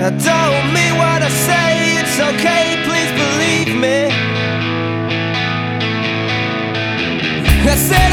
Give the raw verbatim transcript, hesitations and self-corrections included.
I don't mean what I say, it's okay, please believe me. I said